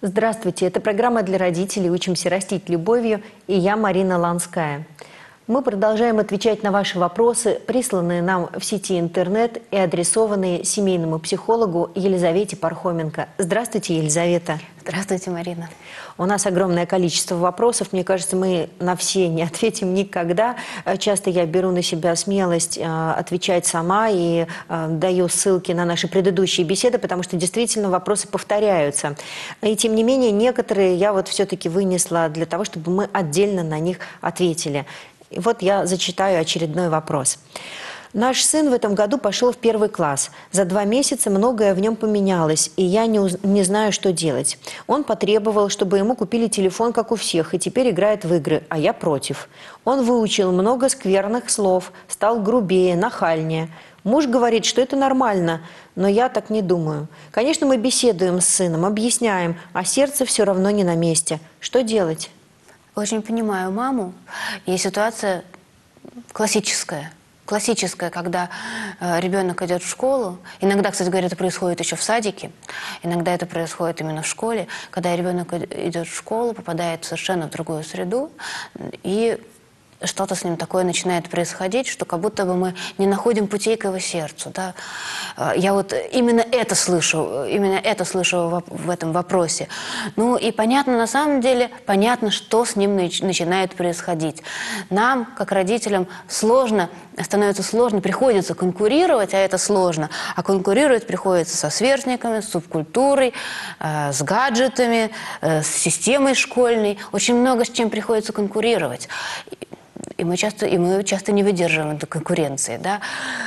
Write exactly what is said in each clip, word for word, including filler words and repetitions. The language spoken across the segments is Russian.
Здравствуйте, это программа для родителей «Учимся растить любовью» и я, Марина Ланская. Мы продолжаем отвечать на ваши вопросы, присланные нам в сети интернет и адресованные семейному психологу Елизавете Пархоменко. Здравствуйте, Елизавета. Здравствуйте, Марина. У нас огромное количество вопросов. Мне кажется, мы на все не ответим никогда. Часто я беру на себя смелость э, отвечать сама и э, даю ссылки на наши предыдущие беседы, потому что действительно вопросы повторяются. И тем не менее, некоторые я вот все-таки вынесла для того, чтобы мы отдельно на них ответили. И вот я зачитаю очередной вопрос. Наш сын в этом году пошел в первый класс. За два месяца многое в нем поменялось, и я не, уз... не знаю, что делать. Он потребовал, чтобы ему купили телефон, как у всех, и теперь играет в игры, а я против. Он выучил много скверных слов, стал грубее, нахальнее. Муж говорит, что это нормально, но я так не думаю. Конечно, мы беседуем с сыном, объясняем, а сердце все равно не на месте. Что делать? Очень понимаю маму. И ситуация классическая. Классическая, когда э, ребенок идет в школу. Иногда, кстати говоря, это происходит еще в садике. Иногда это происходит именно в школе. Когда ребенок идет в школу, попадает совершенно в другую среду. И что-то с ним такое начинает происходить, что как будто бы мы не находим путей к его сердцу. Да? Я вот именно это слышу, именно это слышу в, в этом вопросе. Ну и понятно, на самом деле, понятно, что с ним начинает происходить. Нам, как родителям, сложно, становится сложно, приходится конкурировать, а это сложно. А конкурировать приходится со сверстниками, с субкультурой, э, с гаджетами, э, с системой школьной. Очень много с чем приходится конкурировать. И мы часто, и мы часто не выдерживаем этой конкуренции. Да?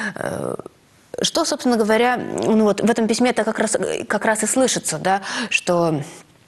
Что, собственно говоря, ну вот в этом письме это как раз, как раз и слышится, да, что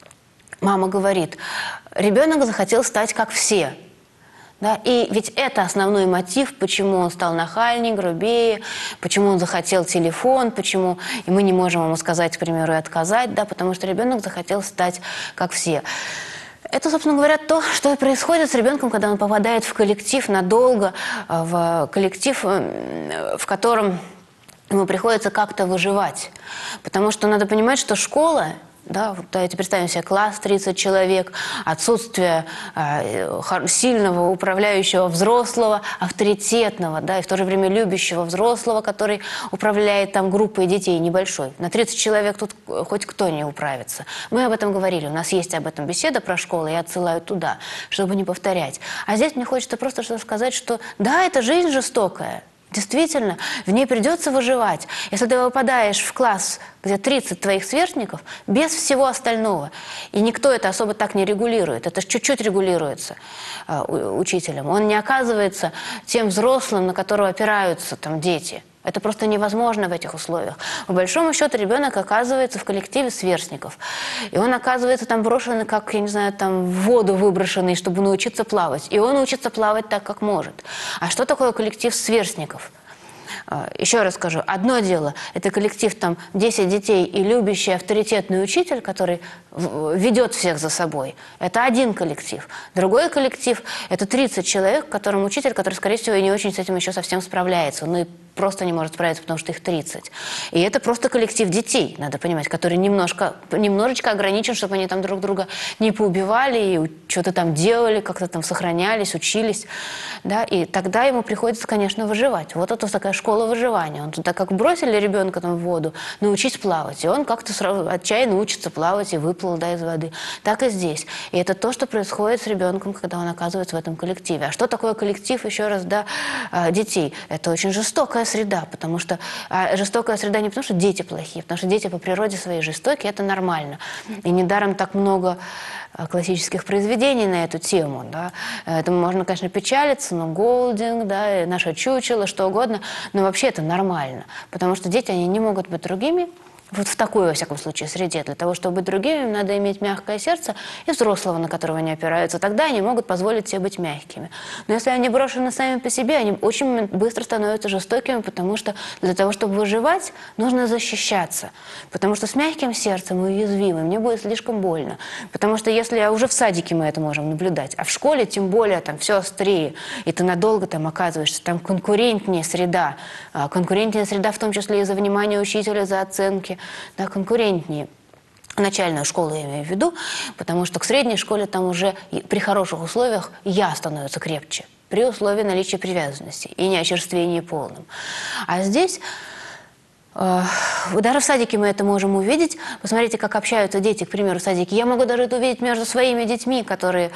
мама говорит, ребенок захотел стать как все. Да? И ведь это основной мотив, почему он стал нахальнее, грубее, почему он захотел телефон, почему и мы не можем ему сказать, к примеру, и отказать, да, потому что ребенок захотел стать как все. Это, собственно говоря, то, что происходит с ребенком, когда он попадает в коллектив надолго, в коллектив, в котором ему приходится как-то выживать. Потому что надо понимать, что школа, да, вот давайте представим себе класс тридцать человек, отсутствие э, сильного управляющего взрослого, авторитетного, да, и в то же время любящего взрослого, который управляет там группой детей небольшой. На тридцать человек тут хоть кто не управится. Мы об этом говорили, у нас есть об этом беседа про школу, я отсылаю туда, чтобы не повторять. А здесь мне хочется просто что-то сказать, что да, это жизнь жестокая. Действительно, в ней придется выживать. Если ты попадаешь в класс, где тридцать твоих сверстников, без всего остального, и никто это особо так не регулирует, это чуть-чуть регулируется э, учителем, он не оказывается тем взрослым, на которого опираются там дети. Это просто невозможно в этих условиях. По большому счету ребенок оказывается в коллективе сверстников. И он оказывается там брошенный, как, я не знаю, там в воду выброшенный, чтобы научиться плавать. И он учится плавать так, как может. А что такое коллектив сверстников? Еще раз скажу, одно дело, это коллектив, там, десять детей и любящий авторитетный учитель, который ведет всех за собой. Это один коллектив. Другой коллектив – это тридцать человек, которым учитель, который, скорее всего, и не очень с этим еще совсем справляется. Ну и просто не может справиться, потому что их тридцать. И это просто коллектив детей, надо понимать, который немножко, немножечко ограничен, чтобы они там друг друга не поубивали и что-то там делали, как-то там сохранялись, учились. Да? И тогда ему приходится, конечно, выживать. Вот это такая школа выживания. Он туда как бросили ребенка там в воду, научить плавать. И он как-то сразу отчаянно учится плавать и выплыл, да, из воды. Так и здесь. И это то, что происходит с ребенком, когда он оказывается в этом коллективе. А что такое коллектив, еще раз, да, детей? Это очень жестокая среда, потому что а, жестокая среда не потому, что дети плохие, потому что дети по природе своей жестокие, это нормально. И недаром так много а, классических произведений на эту тему. Да. Этому можно, конечно, печалиться, но Голдинг, да, наше чучело, что угодно, но вообще это нормально, потому что дети, они не могут быть другими. Вот в такой, во всяком случае, среде. Для того, чтобы быть другими, им надо иметь мягкое сердце и взрослого, на которого они опираются. Тогда они могут позволить себе быть мягкими. Но если они брошены сами по себе, они очень быстро становятся жестокими, потому что для того, чтобы выживать, нужно защищаться. Потому что с мягким сердцем мы уязвимы, мне будет слишком больно. Потому что если уже в садике мы это можем наблюдать, а в школе тем более там все острее, и ты надолго там оказываешься, там конкурентнее среда. Конкурентнее среда в том числе и за внимание учителя, за оценки. Да, конкурентнее. начальную школу я имею в виду, потому что к средней школе там уже при хороших условиях я становится крепче, при условии наличия привязанности и не очерствения полным. А здесь... Даже в садике мы это можем увидеть. Посмотрите, как общаются дети, к примеру, в садике. Я могу даже это увидеть между своими детьми, которые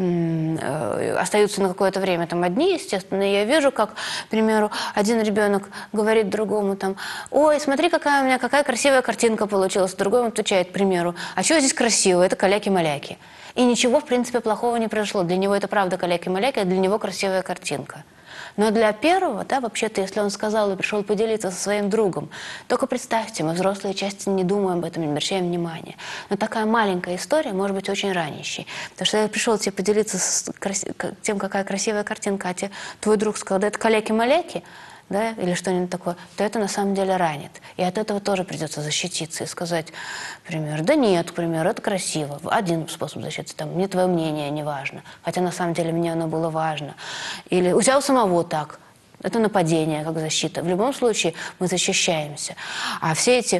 э, остаются на какое-то время там одни, естественно. И я вижу, как, к примеру, один ребенок говорит другому там: «Ой, смотри, какая у меня, какая красивая картинка получилась». Другой ему отвечает, к примеру: «А что здесь красиво? Это каляки-маляки». И ничего, в принципе, плохого не произошло. Для него это правда каляки-маляки, а для него красивая картинка. Но для первого, да, вообще-то, если он сказал и пришел поделиться со своим другом, только представьте, мы взрослые часто не думаем об этом, не обращаем внимания. Но такая маленькая история может быть очень ранящей. Потому что я пришел тебе поделиться с краси... тем, какая красивая картинка, а тебе твой друг сказал: «Да это каляки-маляки», да, или что-нибудь такое, то это на самом деле ранит. И от этого тоже придется защититься и сказать, например: «Да нет, к примеру, это красиво». Один способ защиты, там: «Мне твое мнение не важно», хотя на самом деле мне оно было важно. Или «У тебя у самого так». Это нападение, как защита. В любом случае мы защищаемся. А все эти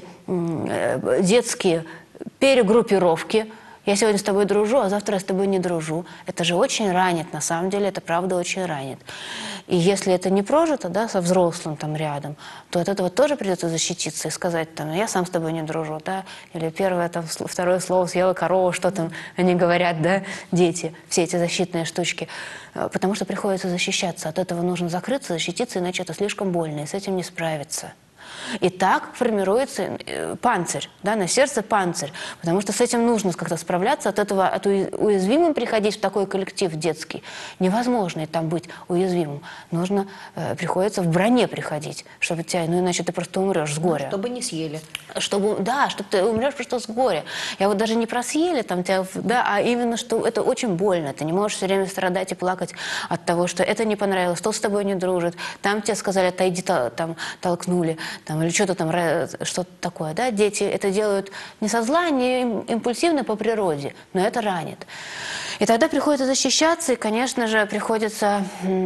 э, детские перегруппировки: «Я сегодня с тобой дружу, а завтра я с тобой не дружу», это же очень ранит, на самом деле это правда очень ранит. И если это не прожито, да, со взрослым там рядом, то от этого тоже придется защититься и сказать там: «Я сам с тобой не дружу», да, или первое, там, второе слово «съела корова», что там они говорят, да, дети, все эти защитные штучки. Потому что приходится защищаться, от этого нужно закрыться, защититься, иначе это слишком больно, и с этим не справиться. И так формируется панцирь, да, на сердце панцирь, потому что с этим нужно как-то справляться, от этого, от уязвимым приходить в такой коллектив детский невозможно, и там быть уязвимым. Нужно, э, приходится в броне приходить, чтобы тебя, ну иначе ты просто умрешь с горя. Чтобы не съели. Чтобы, да, чтобы ты умрешь просто с горя. Я вот даже не про съели там тебя, да, а именно, что это очень больно. Ты не можешь все время страдать и плакать от того, что это не понравилось, тот с тобой не дружит, там тебе сказали: «Отойди», там толкнули, там, или что-то там, что-то такое, да, дети это делают не со зла, не импульсивно по природе, но это ранит. И тогда приходится защищаться, и, конечно же, приходится,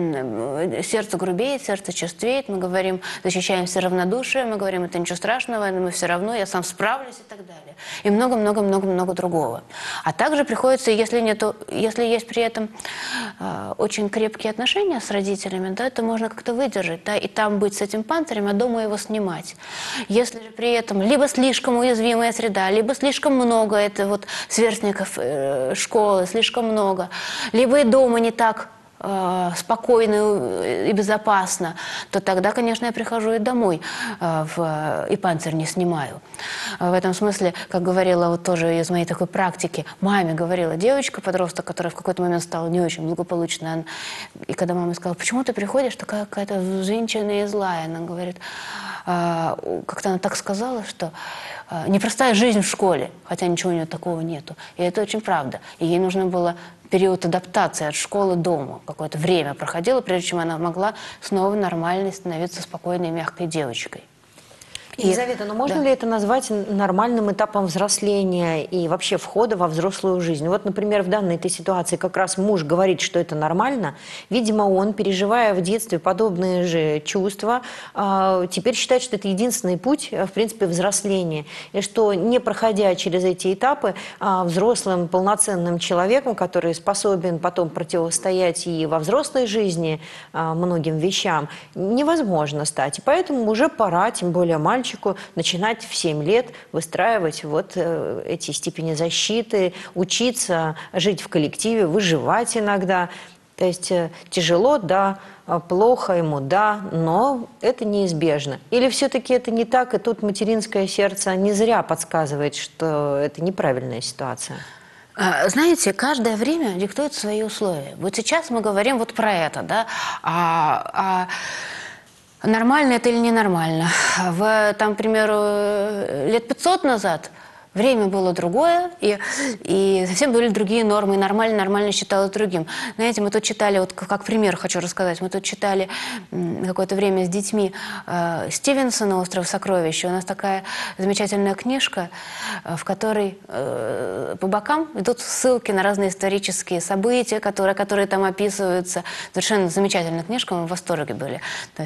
сердце грубеет, сердце черствеет, мы говорим, защищаемся равнодушием, мы говорим: «Это ничего страшного, мы все равно, я сам справлюсь», и так далее. И много-много-много-много другого. А также приходится, если, нету, если есть при этом э, очень крепкие отношения с родителями, да, это можно как-то выдержать, да, и там быть с этим панцирем, а дома его снимать. Если же при этом либо слишком уязвимая среда, либо слишком много это вот сверстников э, школы, слишком много, либо и дома не так э, спокойно и безопасно, то тогда, конечно, я прихожу и домой э, в, и панцирь не снимаю. В этом смысле, как говорила вот тоже из моей такой практики, маме говорила девочка, подросток, которая в какой-то момент стала не очень благополучной, и когда мама сказала: «Почему ты приходишь такая какая-то взвинченная и злая?» Она говорит, э, как-то она так сказала, что э, непростая жизнь в школе, хотя ничего у нее такого нету. И это очень правда. И ей нужно было период адаптации от школы к дому. Какое-то время проходило, прежде чем она могла снова нормальной становиться спокойной и мягкой девочкой. Елизавета, но можно да. ли это назвать нормальным этапом взросления и вообще входа во взрослую жизнь? Вот, например, в данной этой ситуации как раз муж говорит, что это нормально. Видимо, он, переживая в детстве подобные же чувства, теперь считает, что это единственный путь, в принципе, взросления. И что, не проходя через эти этапы, взрослым, полноценным человеком, который способен потом противостоять и во взрослой жизни многим вещам, невозможно стать. И поэтому уже пора, тем более мальчику, начинать в семь лет выстраивать вот э, эти степени защиты, учиться жить в коллективе, выживать иногда. То есть э, тяжело, да, плохо ему, да, но это неизбежно. Или все-таки это не так, и тут материнское сердце не зря подсказывает, что это неправильная ситуация? Знаете, каждое время диктует свои условия. Вот сейчас мы говорим вот про это, да, а... а... Нормально это или ненормально? В, там, к примеру, лет пятьсот назад время было другое, и, и совсем были другие нормы, и нормально, нормально считалось другим. Знаете, мы тут читали, вот как пример хочу рассказать, мы тут читали какое-то время с детьми э, Стивенсона «Остров сокровищ». У нас такая замечательная книжка, э, в которой э, по бокам идут ссылки на разные исторические события, которые, которые там описываются. Совершенно замечательная книжка, мы в восторге были. То есть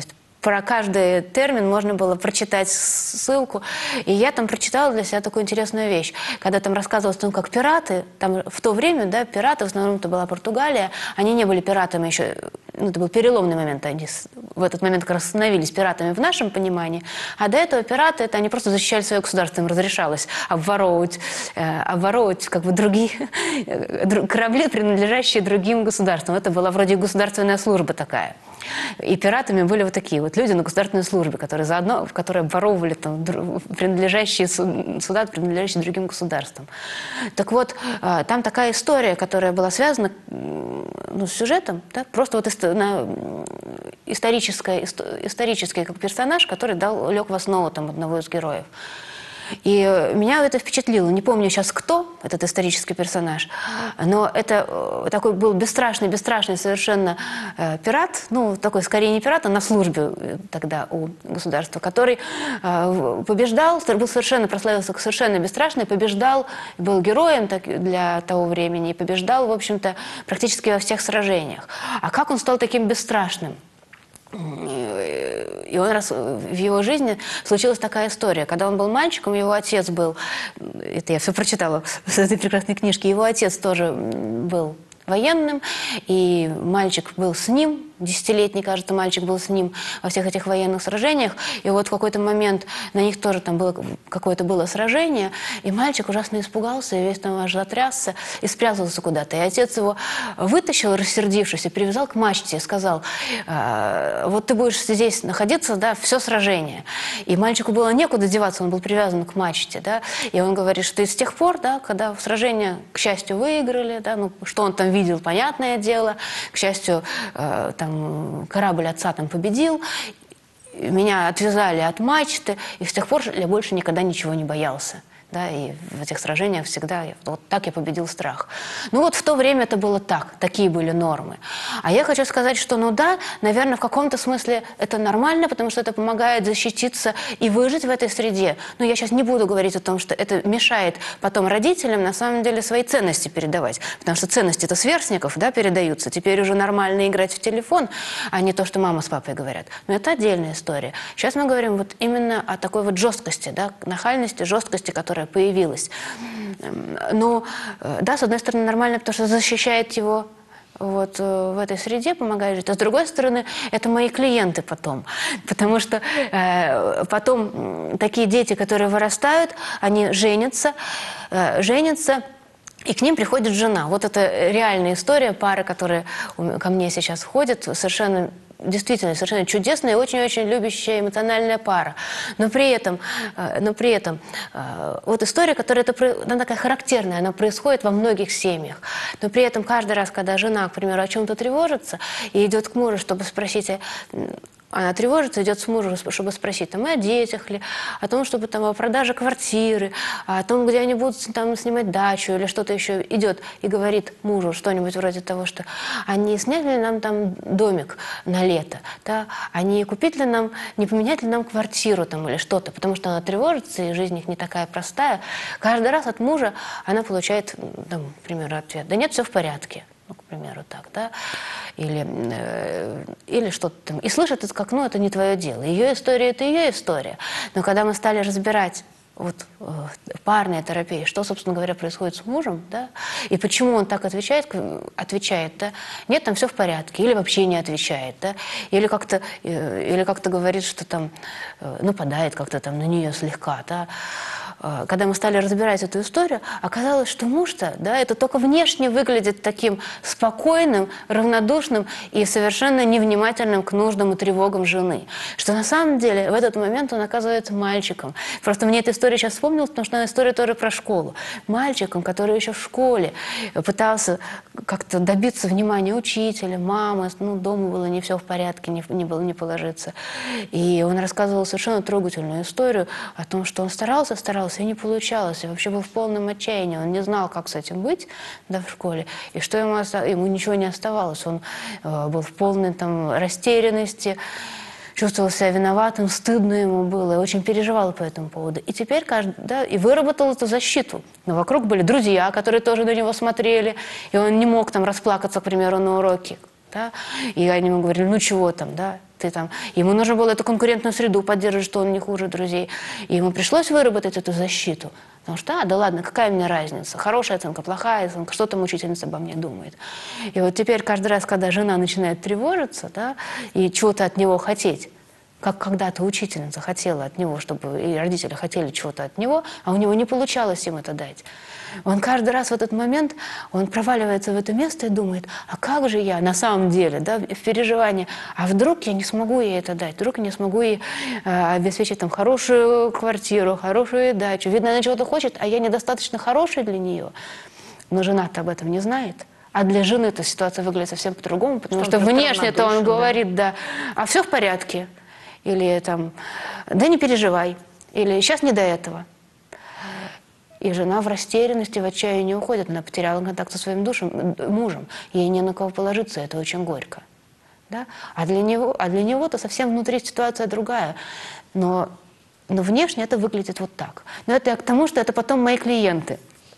про каждый термин можно было прочитать ссылку. И я там прочитала для себя такую интересную вещь. Когда там рассказывалось о том, как пираты, там в то время, да, пираты, в основном это была Португалия, они не были пиратами еще, ну, это был переломный момент, они в этот момент как раз становились пиратами в нашем понимании, а до этого пираты, это они просто защищали свое государство, им разрешалось обворовывать, э, обворовывать как бы другие корабли, принадлежащие другим государствам. Это была вроде государственная служба такая. И пиратами были вот такие вот люди на государственной службе, которые заодно, которые обворовывали там, принадлежащие суда, принадлежащие другим государствам. Так вот, там такая история, которая была связана, ну, с сюжетом, да, просто вот на историческая, исторический как персонаж, который дал, лег в основу там, одного из героев. И меня это впечатлило. Не помню сейчас, кто этот исторический персонаж, но это такой был бесстрашный, бесстрашный совершенно э, пират, ну, такой скорее не пират, а на службе тогда у государства, который э, побеждал, был совершенно, прославился как совершенно бесстрашный, побеждал, был героем так, для того времени, и побеждал, в общем-то, практически во всех сражениях. А как он стал таким бесстрашным? И он раз в его жизни случилась такая история. Когда он был мальчиком, его отец был, это я все прочитала в этой прекрасной книжке, его отец тоже был военным, и мальчик был с ним, десятилетний, кажется, мальчик был с ним во всех этих военных сражениях, и вот в какой-то момент на них тоже там было какое-то было сражение, и мальчик ужасно испугался, и весь там аж затрясся, и спрятался куда-то. И отец его вытащил, рассердившись, и привязал к мачте, и сказал: вот ты будешь здесь находиться, да, все сражение. И мальчику было некуда деваться, он был привязан к мачте, да, и он говорит, что и с тех пор, да, когда сражение, к счастью, выиграли, да, ну, что он там видел, понятное дело, к счастью, э, там, корабль отца там победил, меня отвязали от мачты, и с тех пор я больше никогда ничего не боялся. Да, и в этих сражениях всегда вот так я победил страх. Ну вот в то время это было так, такие были нормы. А я хочу сказать, что ну да, наверное, в каком-то смысле это нормально, потому что это помогает защититься и выжить в этой среде. Но я сейчас не буду говорить о том, что это мешает потом родителям на самом деле свои ценности передавать. Потому что ценности-то сверстников, да, передаются. Теперь уже нормально играть в телефон, а не то, что мама с папой говорят. Но это отдельная история. Сейчас мы говорим вот именно о такой вот жесткости, да, нахальности, жесткости, которая появилась. Но, да, с одной стороны, нормально, потому что защищает его вот в этой среде, помогает жить. А с другой стороны, это мои клиенты потом. Потому что э, потом такие дети, которые вырастают, они женятся, э, женятся, и к ним приходит жена. Вот это реальная история пары, которые ко мне сейчас входят, совершенно действительно совершенно чудесная и очень-очень любящая эмоциональная пара. Но при этом, но при этом вот история, которая это, она такая характерная, она происходит во многих семьях. Но при этом каждый раз, когда жена, к примеру, о чем-то тревожится и идет к мужу, чтобы спросить, она тревожится, идет с мужем, чтобы спросить там, и о детях ли, о том, чтобы там о продаже квартиры, о том, где они будут там снимать дачу или что-то еще, идет и говорит мужу что-нибудь вроде того, что а не снять ли нам там домик на лето, да? А не купить ли нам, не поменять ли нам квартиру там или что-то, потому что она тревожится, и жизнь их не такая простая. Каждый раз от мужа она получает, там, к примеру, ответ: да нет, все в порядке. Ну, к примеру, так, да, или, э, или что-то там. И слышит это как, ну, это не твое дело. Ее история – это ее история. Но когда мы стали разбирать вот э, парная терапия, что, собственно говоря, происходит с мужем, да, и почему он так отвечает, отвечает, да, нет, там все в порядке, или вообще не отвечает, да, или как-то, э, или как-то говорит, что там э, нападает как-то там на нее слегка, да. Когда мы стали разбирать эту историю, оказалось, что муж-то, да, это только внешне выглядит таким спокойным, равнодушным и совершенно невнимательным к нуждам и тревогам жены. Что на самом деле в этот момент он оказывается мальчиком. Просто мне эта история сейчас вспомнилась, потому что она история тоже про школу. Мальчиком, который еще в школе пытался как-то добиться внимания учителя, мамы, ну, дома было не все в порядке, не, не было не положиться. И он рассказывал совершенно трогательную историю о том, что он старался, старался, и не получалось, и вообще был в полном отчаянии. Он не знал, как с этим быть, да, в школе, и что ему, ему ничего не оставалось. Он э, был в полной там растерянности, чувствовал себя виноватым, стыдно ему было, и очень переживал по этому поводу. И теперь каждый, да, и выработал эту защиту. Но вокруг были друзья, которые тоже на него смотрели, и он не мог там расплакаться, к примеру, на уроке. Да? И они ему говорили: ну чего там, да, ты там... Ему нужно было эту конкурентную среду поддерживать, что он не хуже друзей. И ему пришлось выработать эту защиту. Потому что, а, да ладно, какая мне разница? Хорошая оценка, плохая оценка, что там учительница обо мне думает. И вот теперь каждый раз, когда жена начинает тревожиться, да, и чего-то от него хотеть, как когда-то учительница хотела от него, чтобы и родители хотели чего-то от него, а у него не получалось им это дать. Он каждый раз в этот момент, он проваливается в это место и думает, а как же я на самом деле, да, в переживании, а вдруг я не смогу ей это дать, вдруг я не смогу ей э, обеспечить там хорошую квартиру, хорошую дачу. Видно, она чего-то хочет, а я недостаточно хороший для нее. Но жена-то об этом не знает. А для жены эта ситуация выглядит совсем по-другому, потому что, что внешне-то он говорит, да, а все в порядке. Или там, да не переживай, или сейчас не до этого. И жена в растерянности, в отчаянии уходит. Она потеряла контакт со своим душем, мужем. Ей не на кого положиться, это очень горько. Да? А для него, а для него-то совсем внутри ситуация другая. Но, но внешне это выглядит вот так. Но это я к тому, что это потом мои клиенты.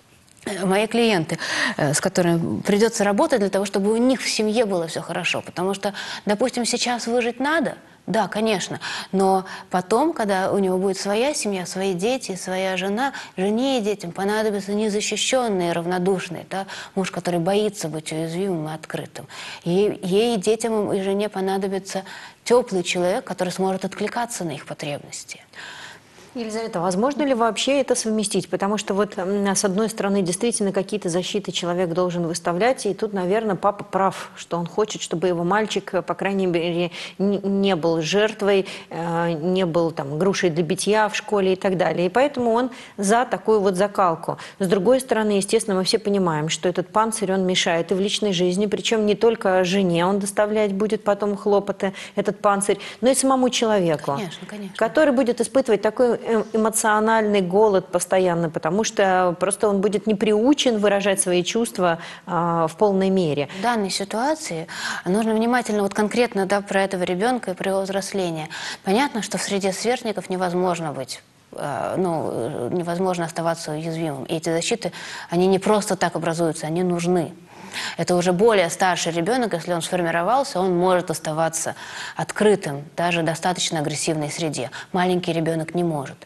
Мои клиенты, с которыми придется работать для того, чтобы у них в семье было все хорошо. Потому что, допустим, сейчас выжить надо, да, конечно, но потом, когда у него будет своя семья, свои дети, своя жена, жене и детям понадобятся незащищенные, равнодушные, да, муж, который боится быть уязвимым и открытым. Ей, ей, детям и жене понадобится теплый человек, который сможет откликаться на их потребности. Елизавета, возможно ли вообще это совместить? Потому что вот с одной стороны действительно какие-то защиты человек должен выставлять, и тут, наверное, папа прав, что он хочет, чтобы его мальчик, по крайней мере, не был жертвой, не был там грушей для битья в школе и так далее. И поэтому он за такую вот закалку. С другой стороны, естественно, мы все понимаем, что этот панцирь, он мешает и в личной жизни, причем не только жене он доставлять будет потом хлопоты, этот панцирь, но и самому человеку, конечно, конечно. который будет испытывать такой эмоциональный голод постоянно, потому что просто он будет не приучен выражать свои чувства а, в полной мере. В данной ситуации нужно внимательно, вот конкретно, да, про этого ребенка и про его взросление. Понятно, что в среде сверстников невозможно быть, э, ну, невозможно оставаться уязвимым. И эти защиты, они не просто так образуются, они нужны. Это уже более старший ребенок, если он сформировался, он может оставаться открытым, даже в достаточно агрессивной среде. Маленький ребенок не может.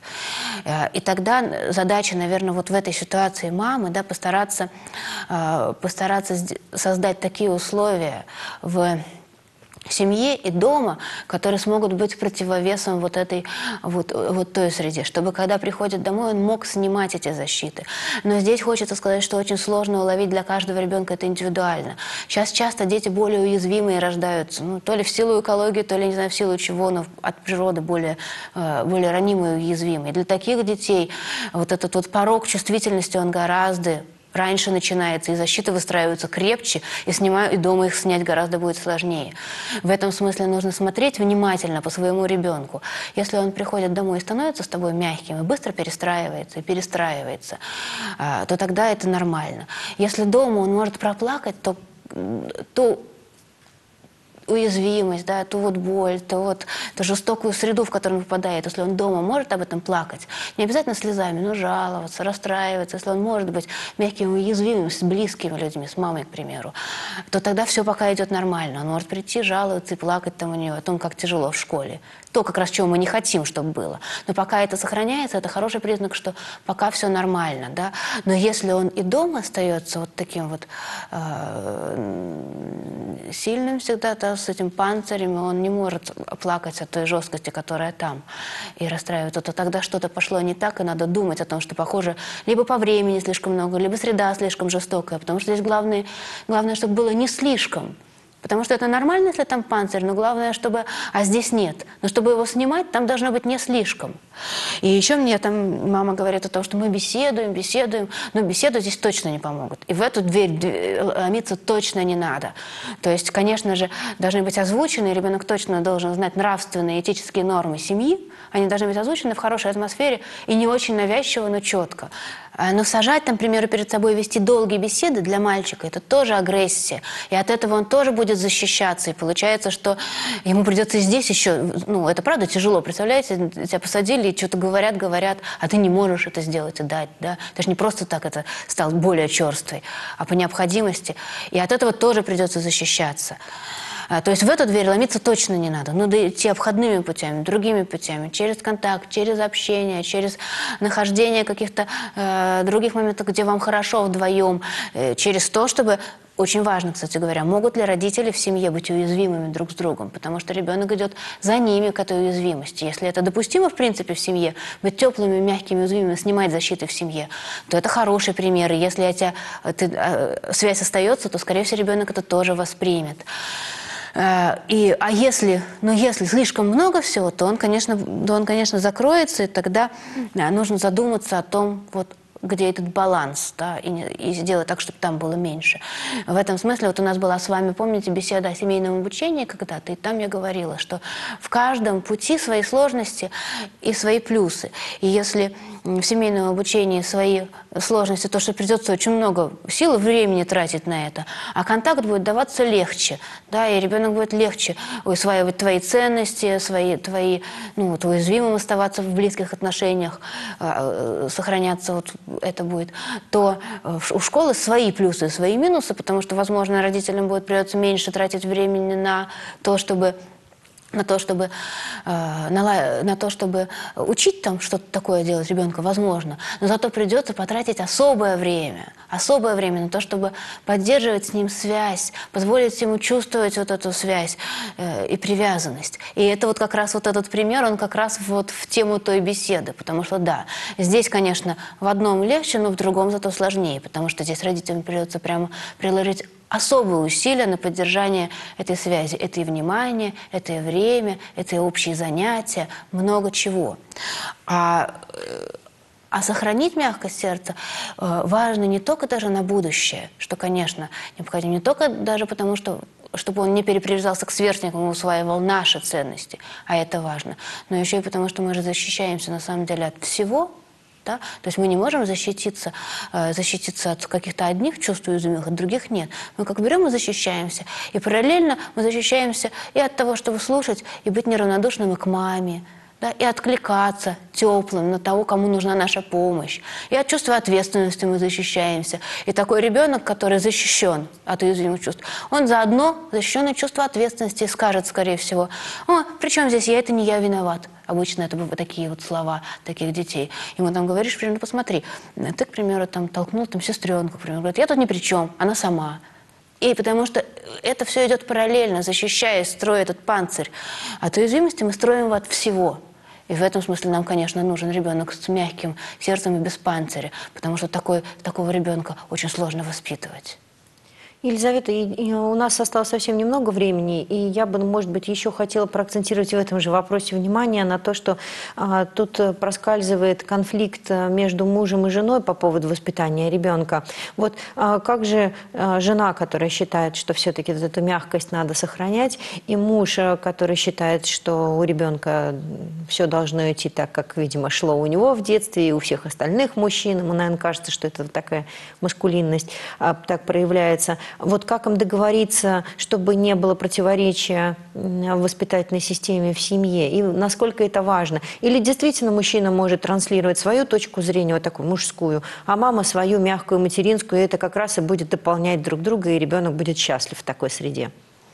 И тогда задача, наверное, вот в этой ситуации мамы, да, постараться, постараться создать такие условия в семье и дома, которые смогут быть противовесом вот этой вот, вот той среде, чтобы когда приходит домой, он мог снимать эти защиты. Но здесь хочется сказать, что очень сложно уловить для каждого ребенка это индивидуально. Сейчас часто дети более уязвимые рождаются, ну, то ли в силу экологии, то ли, не знаю, в силу чего, но от природы более, более ранимые и уязвимые. Для таких детей вот этот вот порог чувствительности, он гораздо раньше начинается, и защиты выстраиваются крепче, и, снимаю, и дома их снять гораздо будет сложнее. В этом смысле нужно смотреть внимательно по своему ребенку. Если он приходит домой и становится с тобой мягким, и быстро перестраивается, и перестраивается, то тогда это нормально. Если дома он может проплакать, то, то уязвимость, да, ту вот боль, ту вот ту жестокую среду, в которую он попадает. Если он дома может об этом плакать, не обязательно слезами, но жаловаться, расстраиваться, если он может быть мягким и уязвимым с близкими людьми, с мамой, к примеру, то тогда все пока идет нормально. Он может прийти, жаловаться и плакать там у нее о том, как тяжело в школе. То, как раз чего мы не хотим, чтобы было. Но пока это сохраняется, это хороший признак, что пока все нормально, да. Но если он и дома остается вот таким вот э, сильным всегда, да, с этим панцирем, он не может плакать от той жесткости, которая там, и расстраивается, то тогда что-то пошло не так, и надо думать о том, что, похоже, либо по времени слишком много, либо среда слишком жестокая, потому что здесь главное, главное, чтобы было не слишком. Потому что это нормально, если там панцирь, но главное, чтобы... А здесь нет. Но чтобы его снимать, там должно быть не слишком. И еще мне там мама говорит о том, что мы беседуем, беседуем, но беседу здесь точно не помогут. И в эту дверь ломиться точно не надо. То есть, конечно же, должны быть озвучены, и ребенок точно должен знать нравственные, этические нормы семьи. Они должны быть озвучены в хорошей атмосфере и не очень навязчиво, но четко. Но сажать, там, к примеру, перед собой вести долгие беседы для мальчика – это тоже агрессия. И от этого он тоже будет защищаться. И получается, что ему придется и здесь еще… Ну, это правда тяжело. Представляете, тебя посадили и что-то говорят, говорят, а ты не можешь это сделать и дать. Да? Ты же не просто так это стал более черствый, а по необходимости. И от этого тоже придется защищаться. А, то есть в эту дверь ломиться точно не надо. Надо идти обходными путями, другими путями, через контакт, через общение, через нахождение каких-то э, других моментов, где вам хорошо вдвоем, э, через то, чтобы... Очень важно, кстати говоря, могут ли родители в семье быть уязвимыми друг с другом, потому что ребенок идет за ними к этой уязвимости. Если это допустимо, в принципе, в семье, быть теплыми, мягкими, уязвимыми, снимать защиты в семье, то это хороший пример. И если эта связь остается, то, скорее всего, ребенок это тоже воспримет. И, а если, ну, если слишком много всего, то он, конечно, то он, конечно, закроется, и тогда нужно задуматься о том, вот, где этот баланс, да, и, и сделать так, чтобы там было меньше. В этом смысле вот у нас была с вами, помните, беседа о семейном обучении когда-то, и там я говорила, что в каждом пути свои сложности и свои плюсы. И если в семейном обучении свои сложности, то, что придется очень много сил и времени тратить на это, а контакт будет даваться легче, да, и ребенок будет легче усваивать твои ценности, свои, твои, ну, вот, уязвимым оставаться в близких отношениях, сохраняться вот это будет, то у школы свои плюсы и свои минусы, потому что, возможно, родителям будет придется меньше тратить времени на то, чтобы на то, чтобы, э, на, на то, чтобы учить там что-то такое делать ребенка, возможно. Но зато придется потратить особое время, особое время на то, чтобы поддерживать с ним связь, позволить ему чувствовать вот эту связь э, и привязанность. И это вот как раз вот этот пример, он как раз вот в тему той беседы. Потому что, да, здесь, конечно, в одном легче, но в другом зато сложнее, потому что здесь родителям придется прямо приложить особые усилия на поддержание этой связи. Это и внимание, это и время, это и общие занятия, много чего. А, а сохранить мягкость сердца важно не только даже на будущее, что, конечно, необходимо не только даже потому, что чтобы он не перепривязался к сверстникам и усваивал наши ценности, а это важно, но еще и потому, что мы же защищаемся на самом деле от всего. Да? То есть мы не можем защититься, э, защититься от каких-то одних чувств уязвимых, от других нет. Мы как берем и защищаемся. И параллельно мы защищаемся и от того, чтобы слушать и быть неравнодушным и к маме, да? И откликаться теплым на того, кому нужна наша помощь. И от чувства ответственности мы защищаемся. И такой ребенок, который защищен от уязвимых чувств, он заодно защищен от чувства ответственности и скажет, скорее всего, «О, при чем здесь я, это не я виноват». Обычно это такие вот слова таких детей. Ему там говоришь, примерно, посмотри, ты, к примеру, там толкнул там сестренку, к примеру, говорит, я тут ни при чем, она сама. И потому что это все идет параллельно, защищаясь, строя этот панцирь. От уязвимости мы строим его от всего. И в этом смысле нам, конечно, нужен ребенок с мягким сердцем и без панциря, потому что такой, такого ребенка очень сложно воспитывать. Елизавета, и, и у нас осталось совсем немного времени, и я бы, может быть, еще хотела проакцентировать в этом же вопросе внимание на то, что а, тут проскальзывает конфликт между мужем и женой по поводу воспитания ребенка. Вот а, как же а, жена, которая считает, что все-таки вот эту мягкость надо сохранять, и муж, который считает, что у ребенка все должно идти так, как, видимо, шло у него в детстве и у всех остальных мужчин, ему, наверное, кажется, что это такая маскулинность а, так проявляется. Вот как им договориться, чтобы не было противоречия в воспитательной системе в семье? И насколько это важно? Или действительно мужчина может транслировать свою точку зрения, вот такую мужскую, а мама свою мягкую материнскую, и это как раз и будет дополнять друг друга, и ребенок будет счастлив в такой среде?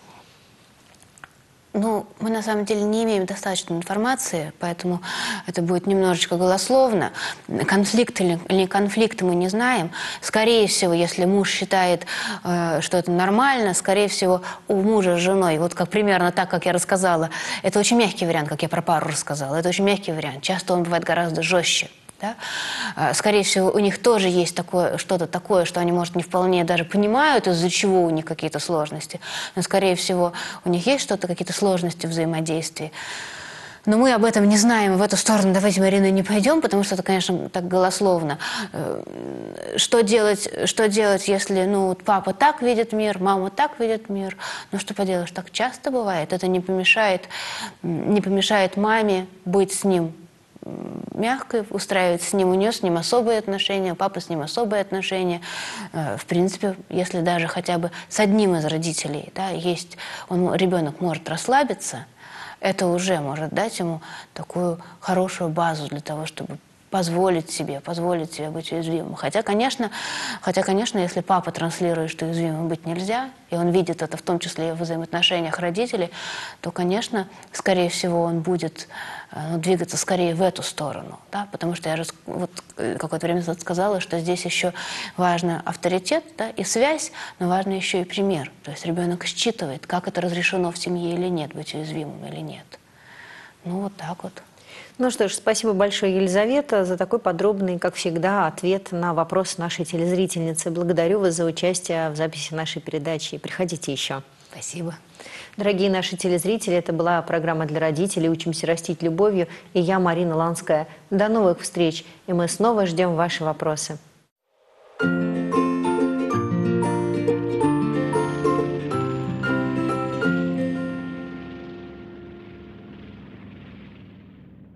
Ну, мы на самом деле не имеем достаточно информации, поэтому это будет немножечко голословно. Конфликт или не конфликт мы не знаем. Скорее всего, если муж считает, э, что это нормально, скорее всего, у мужа с женой, вот как примерно так, как я рассказала, это очень мягкий вариант, как я про пару рассказала, это очень мягкий вариант. Часто он бывает гораздо жестче. Да? Скорее всего, у них тоже есть такое, что-то такое, что они, может, не вполне даже понимают, из-за чего у них какие-то сложности. Но, скорее всего, у них есть что-то, какие-то сложности взаимодействия. Но мы об этом не знаем, и в эту сторону давайте, Марина, не пойдем, потому что это, конечно, так голословно. Что делать, что делать, если ну, папа так видит мир, мама так видит мир? Ну, что поделаешь, так часто бывает. Это не помешает, не помешает маме быть с ним мягко, устраивать с ним, у нее с ним особые отношения, у папы с ним особые отношения. В принципе, если даже хотя бы с одним из родителей, да, есть, он, ребенок может расслабиться, это уже может дать ему такую хорошую базу для того, чтобы позволить себе, позволить себе быть уязвимым. Хотя, конечно, хотя, конечно, если папа транслирует, что уязвимым быть нельзя, и он видит это в том числе и в взаимоотношениях родителей, то, конечно, скорее всего, он будет ну, двигаться скорее в эту сторону. Да? Потому что я же вот какое-то время назад сказала, что здесь еще важно авторитет, да, и связь, но важно еще и пример. То есть ребенок считывает, как это разрешено в семье или нет, быть уязвимым или нет. Ну, вот так вот. Ну что ж, спасибо большое, Елизавета, за такой подробный, как всегда, ответ на вопрос нашей телезрительницы. Благодарю вас за участие в записи нашей передачи. Приходите еще. Спасибо. Дорогие наши телезрители, это была программа для родителей «Учимся растить любовью». И я, Марина Ланская. До новых встреч. И мы снова ждем ваши вопросы.